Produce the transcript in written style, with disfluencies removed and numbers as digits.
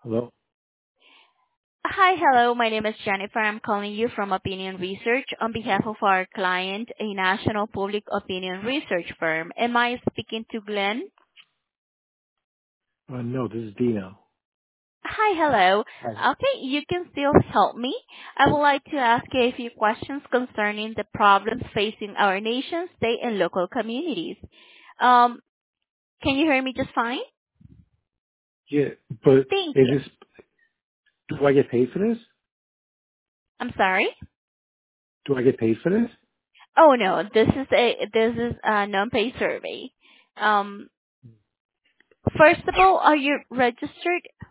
Hello? Hi. Hello. My name is Jennifer. I'm calling you from Opinion Research on behalf of our client, a national public opinion research firm. Am I speaking to Glenn? No, this is Dino. Hi. Hello. Hi. Okay, you can still help me. I would like to ask you a few questions concerning the problems facing our nation, state, and local communities. Um, Can you hear me just fine? Yeah, but Thank is you. this, do I get paid for this? I'm sorry? Do I get paid for this? Oh, no. This is a non-pay survey. Um, First of all, are you registered?